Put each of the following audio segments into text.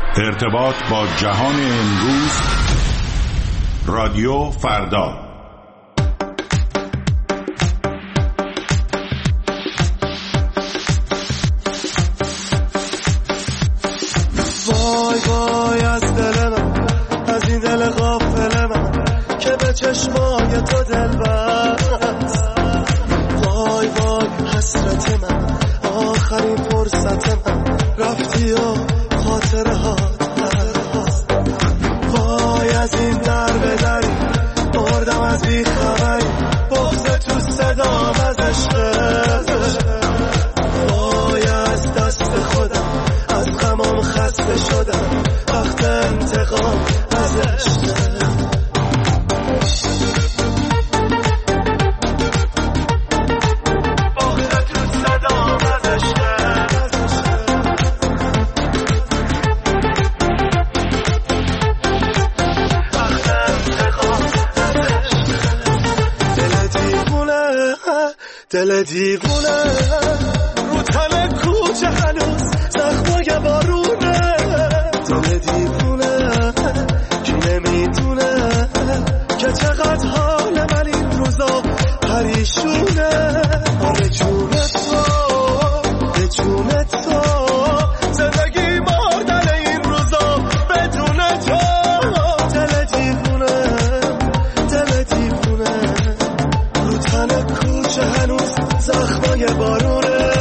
ارتباط با جهان امروز. رادیو فردا. وای وای از دل من، از این دل غافل من که به چشمای تو دل بست. وای وای حسرت من، آخرین فرصت من، رفتی و خاطره هات هست. وای از این در به دری مردم از بی خبری، بغض تو صدام از عشقت. وای از دست خودم، از غمام خسته شدم، وقت انتقام از عشقت. دل دیوونه رو تن کوچه هنوز زخمای بارونه. دل دیوونه کی نمیدونه که چقدر حال من این روزا پریشونه. آره جون تو، به جون تو، زندگی مردن این روزا بدون تو. دل دیوونه، دل دیوونه رو تن کوچه هنوز زخمای بارونه.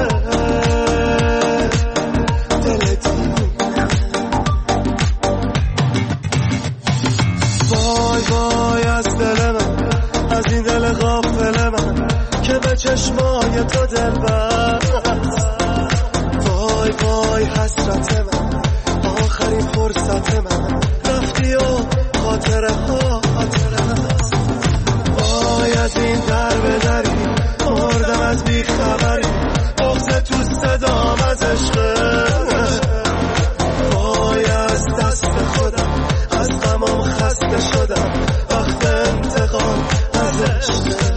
دل دیوونه. وای وای از دل من، از این دل غافل من که به چشمای تو دل بست. وای وای حسرت من، آخرین فرصت من، رفتی و خاطره ها هست. وای از این در به دری مردم از بی خبری، بغض تو صدام از عشقت. وای از دست خودم، از غمام خسته شدم، وقت انتقام از عشقت.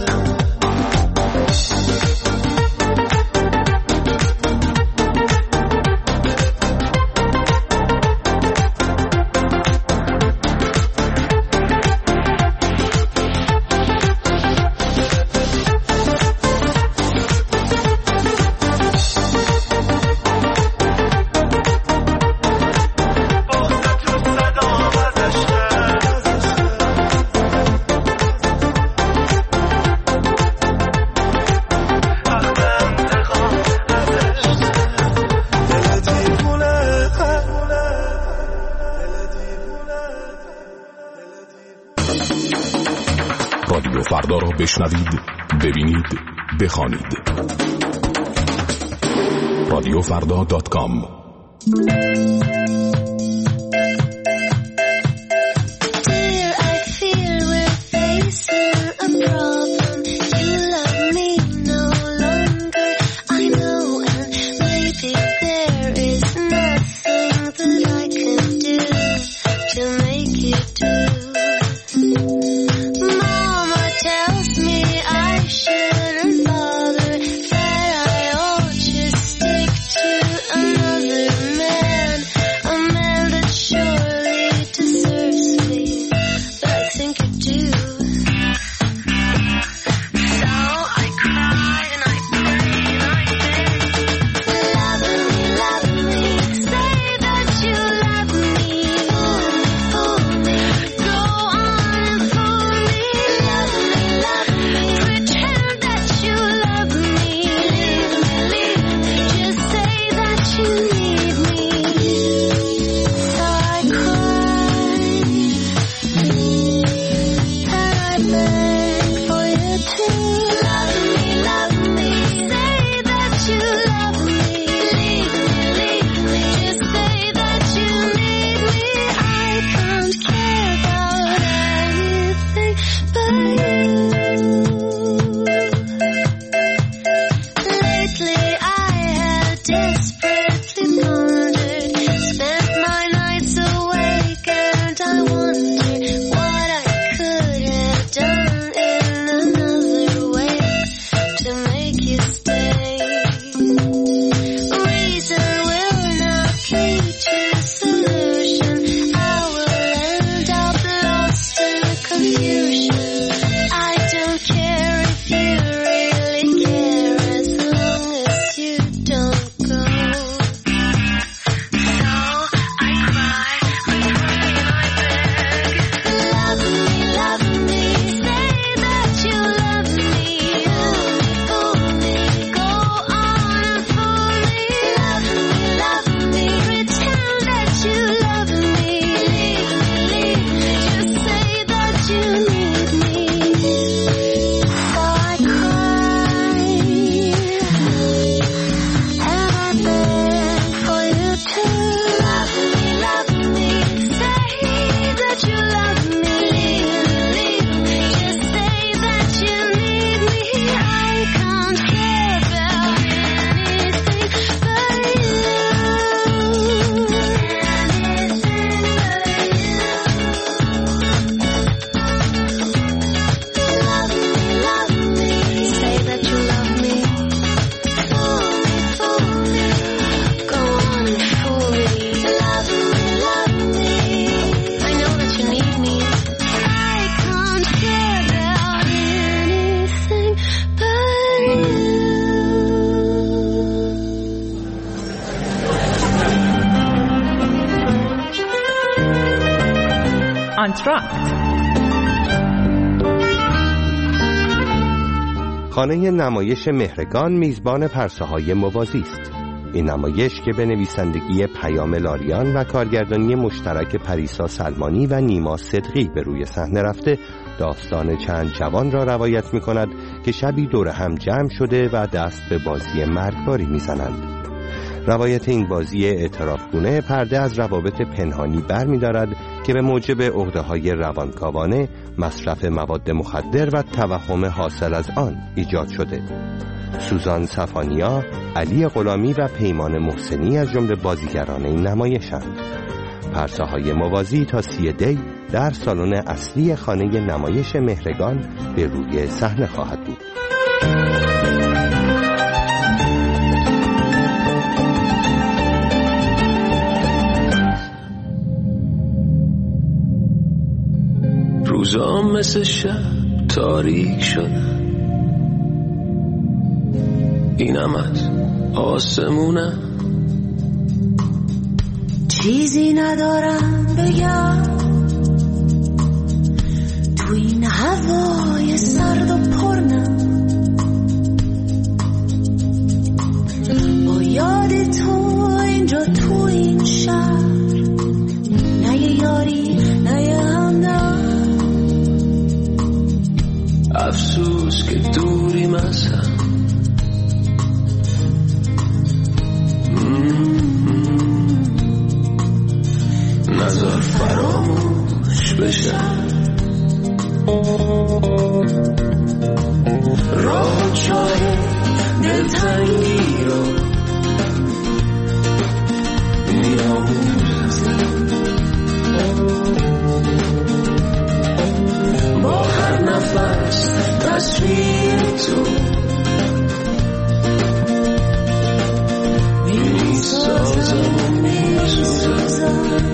رادیو فردا را بشنوید، ببینید، بخوانید. رادیوفردا.com. Reason will not lead to solution. آنتراکت. خانه نمایش مهرگان میزبان پرسه‌های موازی است. این نمایش که به نویسندگی پیام لاریان و کارگردانی مشترک پریسا سلمانی و نیما صدقی به روی صحنه رفته، داستان چند جوان را روایت می کند که شبی دور هم جمع شده و دست به بازی مرگباری می زنند. روایت این بازی اعترافگونه پرده از روابط پنهانی بر می دارد که به موجب عقده‌های روانکاوانه، مصرف مواد مخدر و توهم حاصل از آن ایجاد شده. سوزان صفانیا، علی غلامی و پیمان محسنی از جمله بازیگران این نمایشند. پرسه‌های موازی تا 30 دی در سالن اصلی خانه نمایش مهرگان به روی صحنه خواهد بود. روزام مثل شب تاریک شدن، اینم از آسمونم. چیزی ندارم بگم تو این هوای سرد و پرنم، با یاد تو اینجا تو این شهر، نه یه یاری نه یه همدم. افسوس که دوریم از هم، نذار فراموش بشم. راه چای دلتنگی رو میاموزم، با هر نفس تصویر تو میسازم و میسوزم.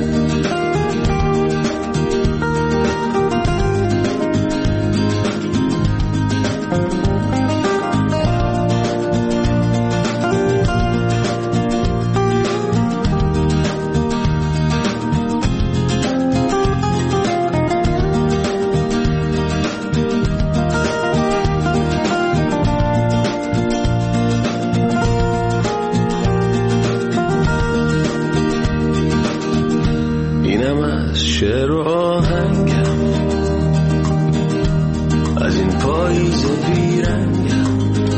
شعر و آهنگم از این پاییز بیرنگم،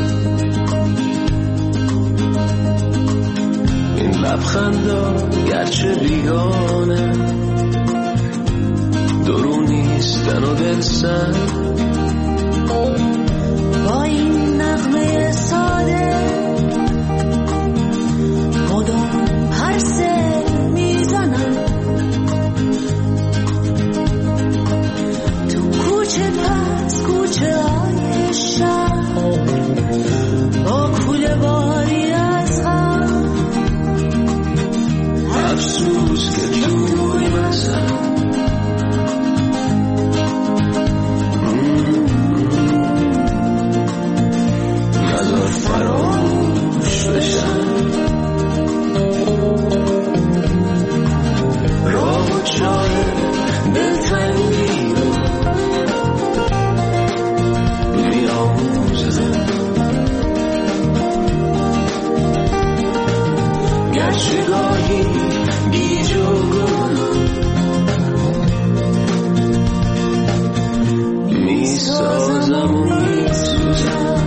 این لبخندا گرچه بیگانه درون نیستن و دلسن. با این نغمه ساده مدام پرسه میزنم، کوچه های شهر با کوله باری از غم. افسوس که دوریم از هم، نذار فراموش بشم. راه و چای دلتنگی رو گرچه گاهی گیج و گم میسازم و میسوزم.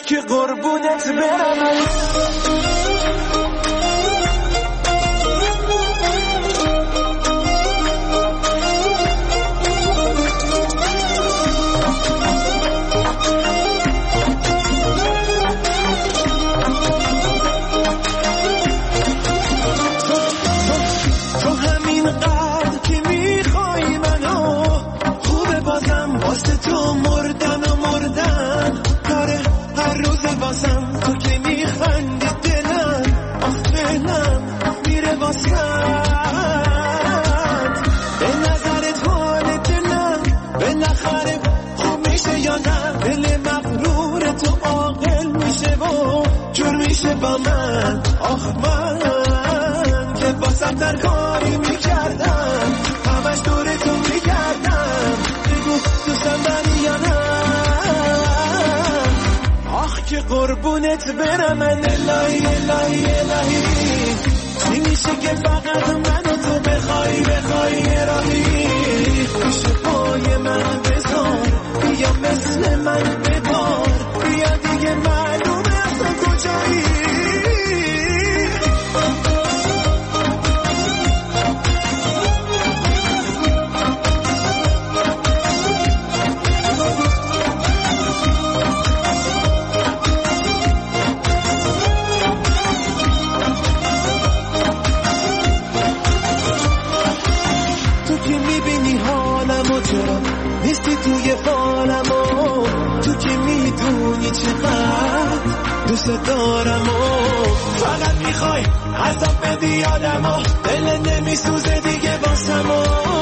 که قربونت برم با من من که باسم در کاری میکردم همش دور تو میکردم بگو دوستم داری یا نه که قربونت برم الهی الهی الهی چی میشه که فقط منو تو بخوای راهی پیش پای من بذار بیا مثل من ببار بیا دیگه معلومه اصلا کجایی نیستی توی فالمو تو که میدونی چقدر دوست دارمو فقط میخوای عذاب بدی یادمو دل نمیسوزه دیگه واسمو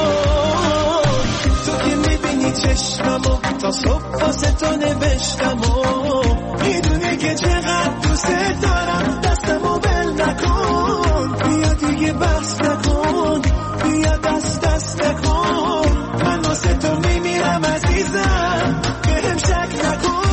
تو که میبینی چشممو تا صبح واسه تو نوشتمو میدونی که چقدر دوست دارم دستمو بل نکن بیا دیگه بحث نکن بیا دست نکن من واسه تو میمیرم عزیزم به هم شک نکن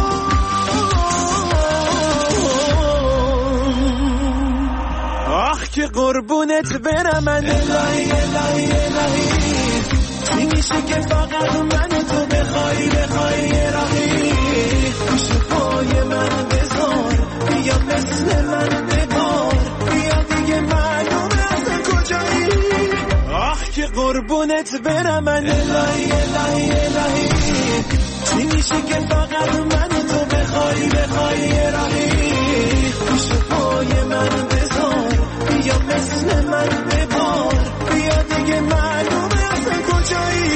آخ که قربونت برم من الهی الهی الهی چی میشه که فقط منو تو بخوای راهی پیش پای من بذار بیا مثل من ببار بیا دیگه معلومه اصلا کجایی آخ که قربونت برم من الهی الهی الهی چی میشه که فقط منو تو بخوای راهی پیش پای من بذار بیا مثل من ببار بیا دیگه معلومه اصلا کجایی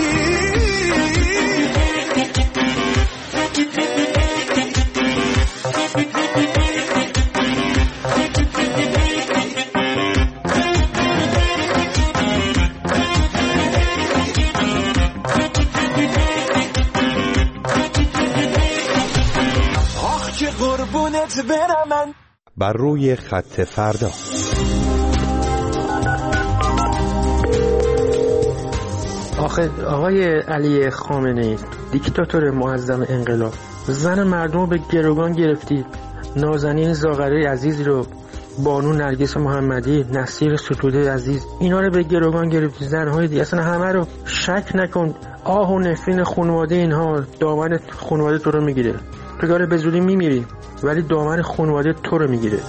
بر روی خط فردا. آخه آقای علی خامنه‌ای دیکتاتور معظم انقلاب زن مردم رو به گروگان گرفتید، نازنین زاغره عزیز رو، بانو نرگس محمدی، نصیر ستوده عزیز، اینا رو به گروگان گرفتید، زنهای دیگه اصلا همه رو شک نکن آه و نفرین خانواده اینها دامن خانواده تو رو میگیره، تو داره به زودی میمیری ولی دامن خانواده تو رو میگیره.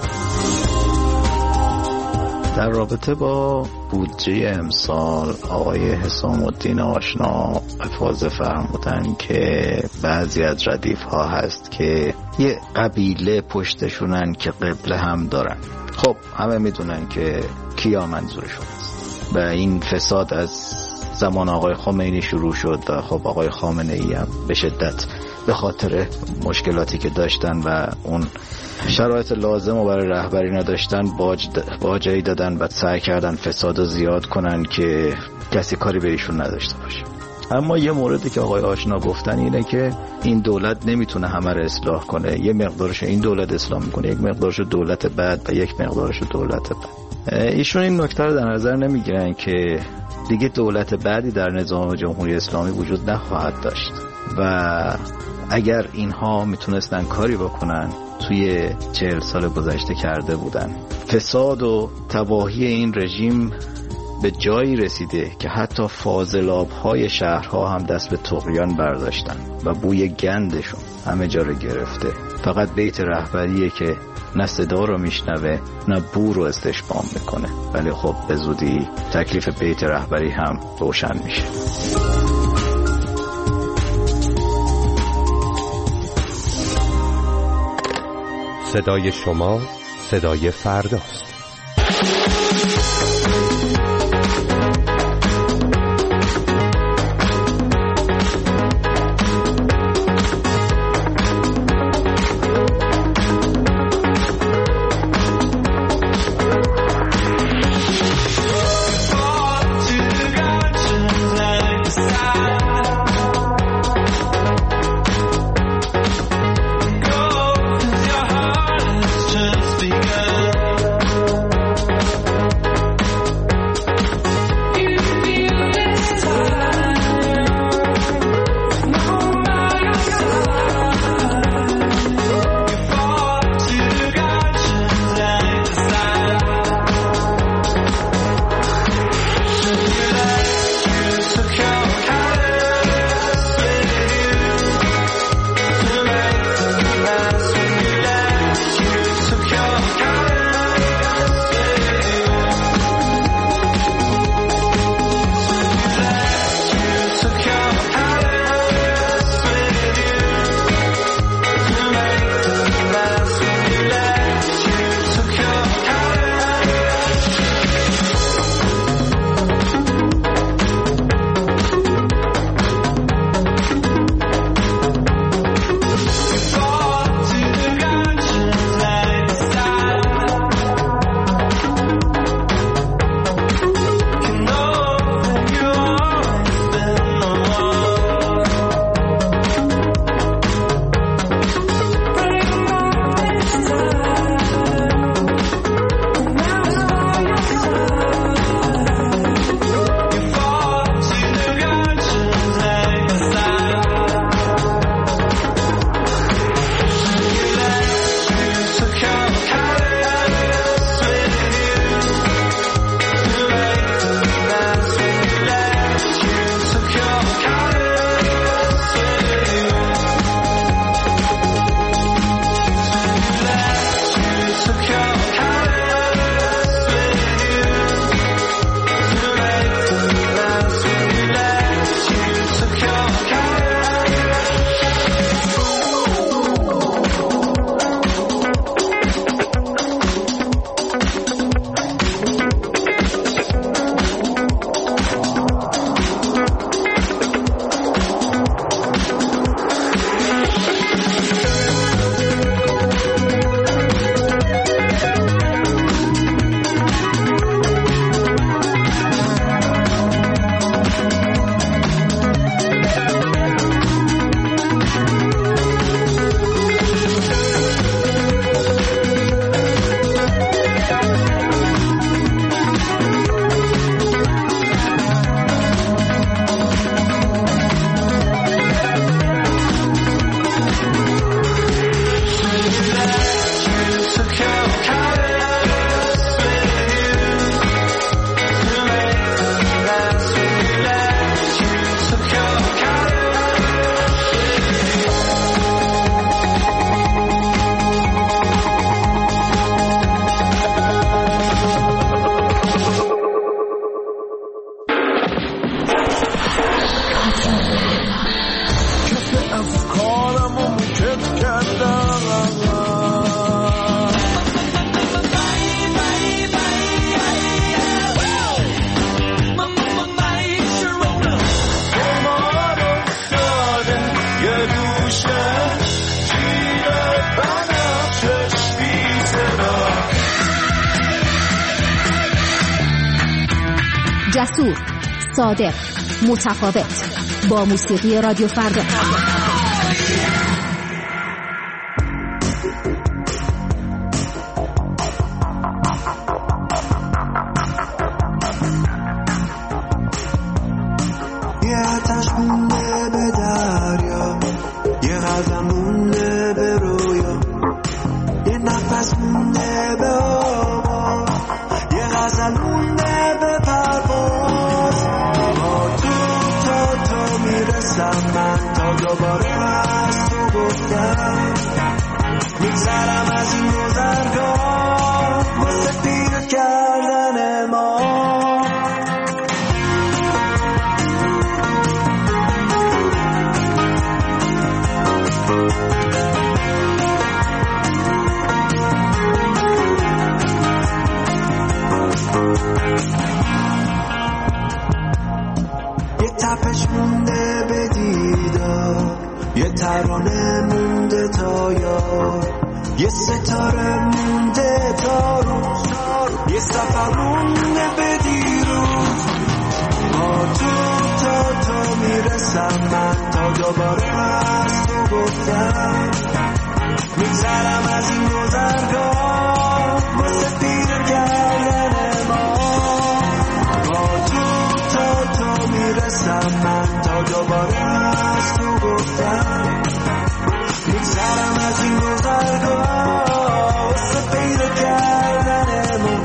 در رابطه با بودجه امسال آقای حسام الدین آشنا افاضه فرمودن که بعضی از ردیف ها هست که یه قبیله پشتشونن که قبله هم دارن. خب همه میدونن که کیا منظورشون است و این فساد از زمان آقای خمینی شروع شد و خب آقای خامنه ای هم به شدت به خاطر مشکلاتی که داشتن و اون شرایط لازم رو برای رهبری نداشتن باجی دادن و سعی کردن فساد رو زیاد کنن که کسی کاری به ایشون نداشته باشه. اما یه موردی که آقای آشنا گفتن اینه که این دولت نمیتونه همه رو اصلاح کنه، یه مقدارش این دولت اصلاح میکنه، یک مقدارش دولت بعد و یک مقدارش دولت بعد. ایشون این نکته رو در نظر نمیگیرن که دیگه دولت بعدی در نظام جمهوری اسلامی وجود نخواهد داشت و اگر اینها میتونستن کاری بکنن توی 40 سال گذشته کرده بودن. فساد و تباهی این رژیم به جایی رسیده که حتی فاضلاب‌های شهرها هم دست به طغیان برداشتن و بوی گندشون همه جا رو گرفته. فقط بیت رهبریه که نه صدا رو میشنوه نه بو رو استشمام میکنه. ولی خب به زودی تکلیف بیت رهبری هم روشن میشه. صدای شما صدای فرداست. جسور، صادق، متفاوت، با موسیقی رادیو فردا. یه آتش مونده به دریا، یه غزل مونده به رویا، یه نفس مونده به آوا، یه غزل مونده به پرواز. میرسم من تا دوباره از تو گفتم میگذرم از این گذرگاه واسه پیر کردن ما یه تپش مونده به دیدار یه ترانه مونده تا یار یه ستاره مونده تا روز یه سفر مونده به دیروز با تو میرسم من تا دوباره از تو گفتم میگذرم از این گذرگاه واسه پیر کردن ما با تو میرسم من تا دوباره از تو گفتم میگذرم از این گذرگاه واسه پیدا کردن ما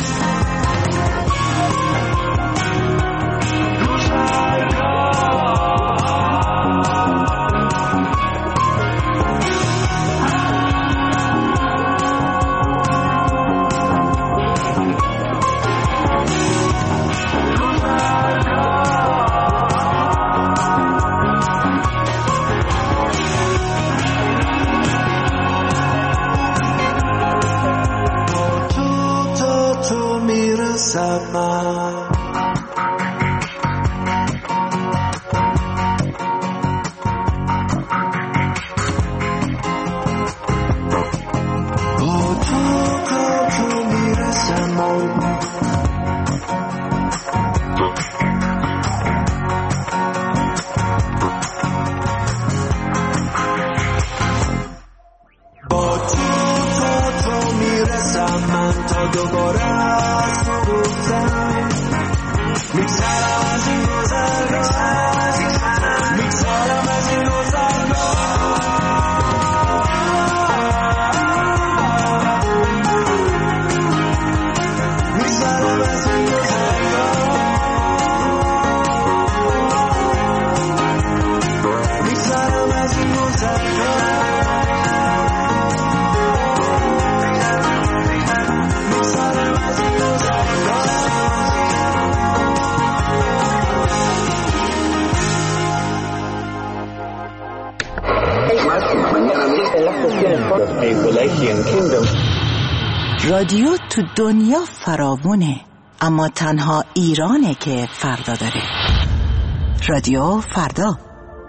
رادیو تو دنیا فراوونه، اما تنها ایرانه که فردا داره. رادیو فردا.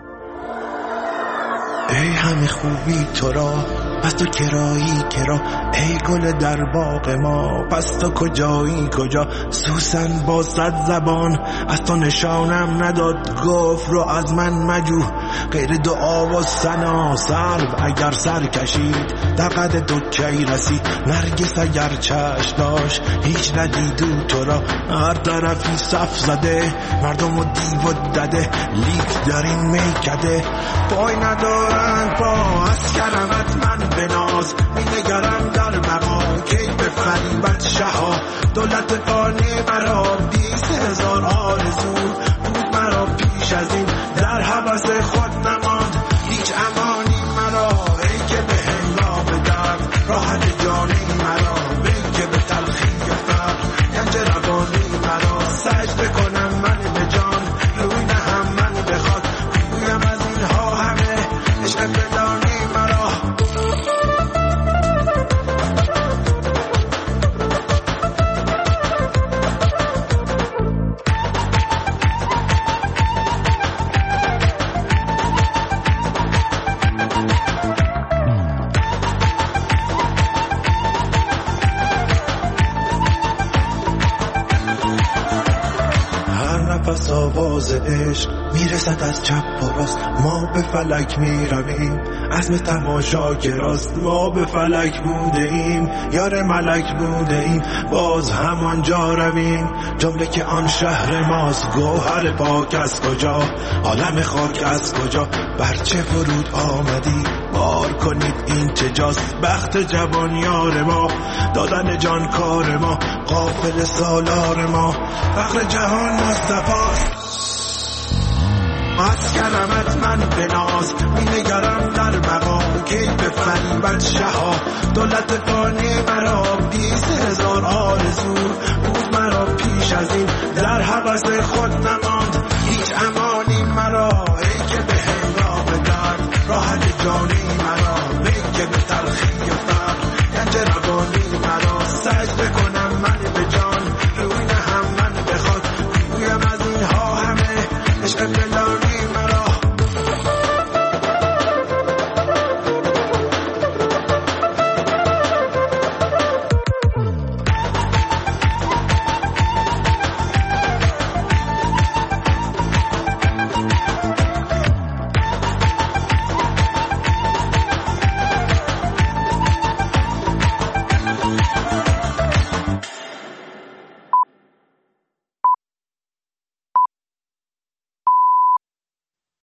ای همه خوبی تو را، پس تو کرایی کرا، ای گل در باغ ما، پس تو کجایی کجا؟ سوسن با 100 زبان از تو نشانم نداد، گفت رو از من مجو غیر دعا و ثنا. سرو اگر سر کشید در قد تو کی رسید، نرگس اگر چشم داشت هیچ ندیدو تو را. هر طرفی صف زده مردم و دیو و دده، لیک در این میکده پای ندارن پا. از کرمت من بناز می‌نگرم در بقا، کی به فریبت شها دولت فانی مرا. 20,000 آرزو بود مرا پیش از این، در هوس خود نماند هیچ امانی مرا. ای که به هنگام درد راحت جانی مرا، ای که به تلخی فقر گنج روانی مرا. سجده کنم من به جان روی نهم من بخواد، بگویم از اینها همه عشق بدانی مرا. پس آواز عشق میرسد از چپ و راست، ما به فلک میرویم عزم تماشاگراست. ما به فلک بوده ایم یار ملک بوده ایم، باز همانجا رویم جمله که آن شهر ماست. گوهر پاک از کجا، عالم خاک از کجا، بر چه فرود آمدی بار کنید این چه جاست. بخت جوان یار ما، دادن جان کار ما، قافل سالار ما، فخر جهان مصطفی. از کرم من به ناز می‌نگرم در مقام کی به فریبت شها دولت فانی مرا 20,000 آرزو بود مرا پیش از این در حوض خود نماند هیچ امانی مرا ای که به هنگام درد راحت جانی